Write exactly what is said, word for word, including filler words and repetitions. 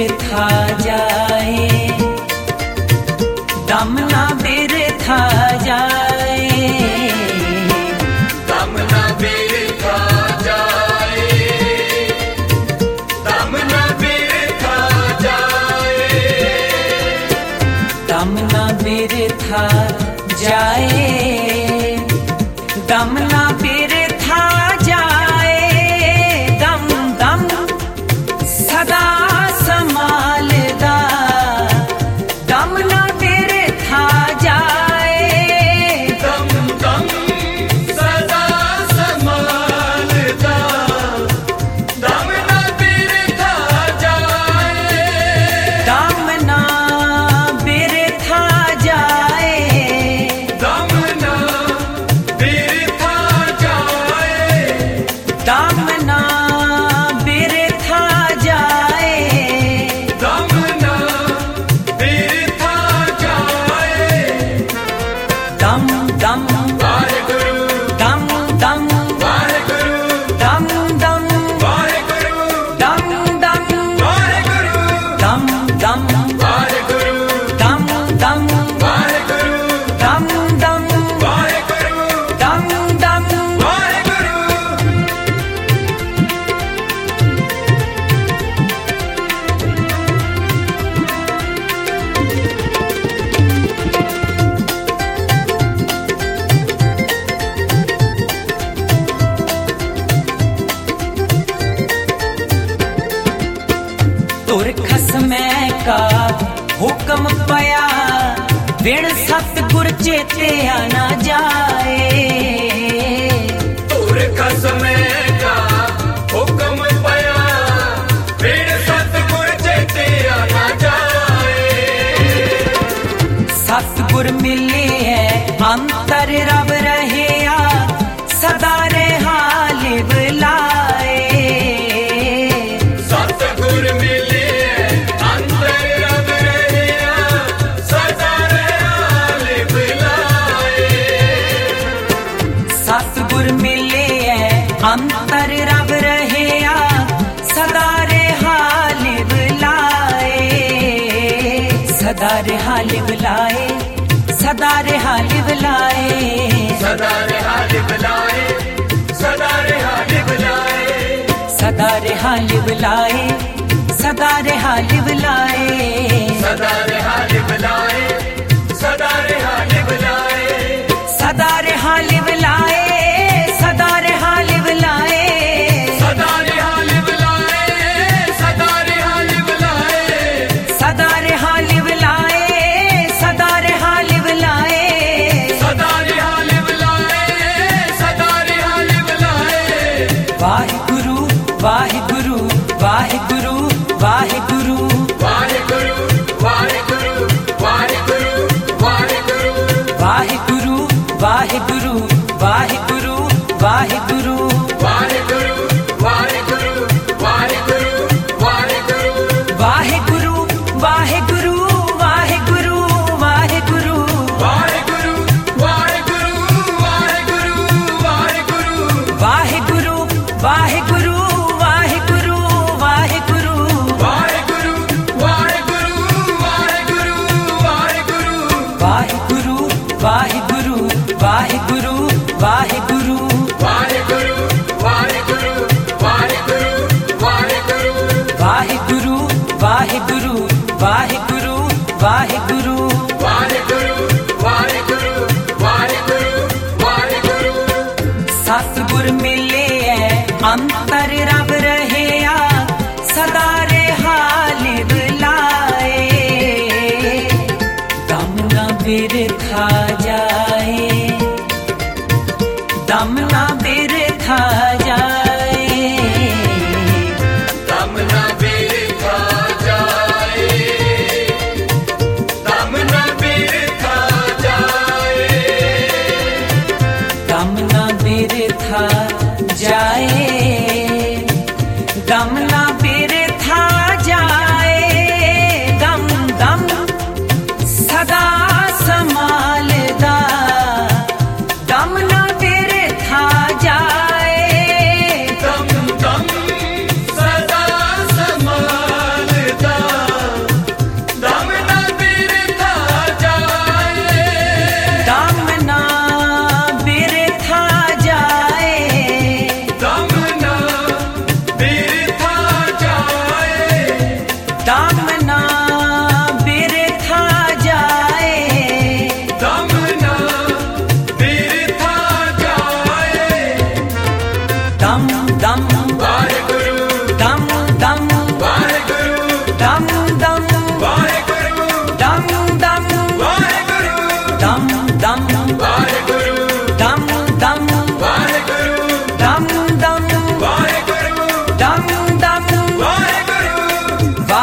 बिरथा जाए, दम ना बिरथा जाए, दम ना बिरथा जाए, दम ना बिरथा जाए, दम ना बिरथा जाए, दम ना बिरथा जाए, दम दम सदा संभालदा, दम ना बिरथा जाए, दम दम सदा संभालदा, दम ना बिरथा जाए, दम ना बिरथा जाए, दम ना बिरथा जाए, दम ना बिरथा जाए, दम ना बिरथा जाए, दम दम वाहेगुरु दम दम वाहेगुरु दम दम वाहेगुरु दम दम वाहेगुरु दम दम वाहेगुरु दम दम वाहेगुरु दम दम वाहेगुरु दम दम वाहेगुरु। तुर खसमै का हुक्म पया, बिन सतगुर चेतिया ना जाए, तुर खसमै का हुक्म पया, बिन सतगुर चेतिया ना जाए, सतगुर मिले है अंतर रब रहया, सदा रेहाल बुलाए, सतगुर मिले अंतर रब रहया, सदा रेहाल बुलाए, सतगुर मिले है अंतर रब रहया, सदा रेहाल बुलाए, सदा रेहाल बुलाए, सदा रेहाल बुलाए, सदा रेहाल बुलाए, सदा रेहाल बुलाए, सदा रेहाल बुलाए, सदा रेहाल बुलाए, सदा रेहाल बुलाए, सदा रेहाल बुलाए, सदा रेहाल बुलाए, सदा रेहाल बुलाए, सदा रेहाल बुलाए, सदा रेहाल बुलाए, सदा रेहाल बुलाए, सदा रेहाल बुलाए, सदा रेहाल बुलाए, सदा रेहाल बुलाए। वाहिगुरु वाहिगुरु वाहिगुरु वाहिगुरु वाहेगुरु वाहेगुरु वाहेगुरु वाहेगुरु वाहिगुरु वाहिगुरु वाहिगुरु वाहिगुरु वाहेगुरु वाहेगुरु वाहेगुरु वाहेगुरु वाहिगुरु वाहिगुरु वाहिगुरु वाहिगुरु वाहेगुरु वाहेगुरु वाहेगुरु वाहेगुरु वाहिगुरु वाहिगुरु वाहिगुरु वाहिगुरु वाहेगुरु वाहेगुरु वाहेगुरु वाहेगुरु वाहिगुरु वाहिगुरु वाहिगुरु वाहिगुरु वाहेगुरु वाहेगुरु वाहेगुरु वाहेगुरु वाहिगुरु वाहिगुरु वाहिगुरु वाहिगुरु वाहेगुरु वाहेगुरु वाहेगुरु वाहेगुरु सतगुर मिले है अंतर रब रहया, सदा रेहाल बुलाए, दम ना बिरथा जाए, दम ना बिरथा जाए, दम ना बिरथा जाए, दम